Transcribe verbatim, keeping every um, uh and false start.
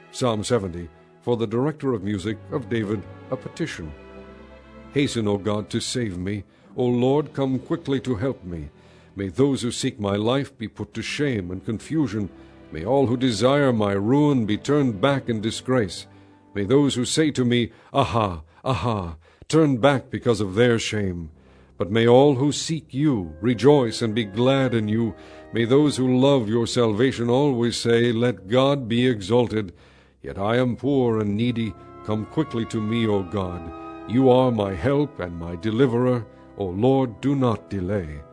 Psalm seventy, for the director of music, of David, a petition. Hasten, O God, to save me. O Lord, come quickly to help me. May those who seek my life be put to shame and confusion. May all who desire my ruin be turned back in disgrace. May those who say to me, Aha, aha, turn back because of their shame. But may all who seek you rejoice and be glad in you. May those who love your salvation always say, Let God be exalted. Yet I am poor and needy. Come quickly to me, O God. You are my help and my deliverer. O Lord, do not delay.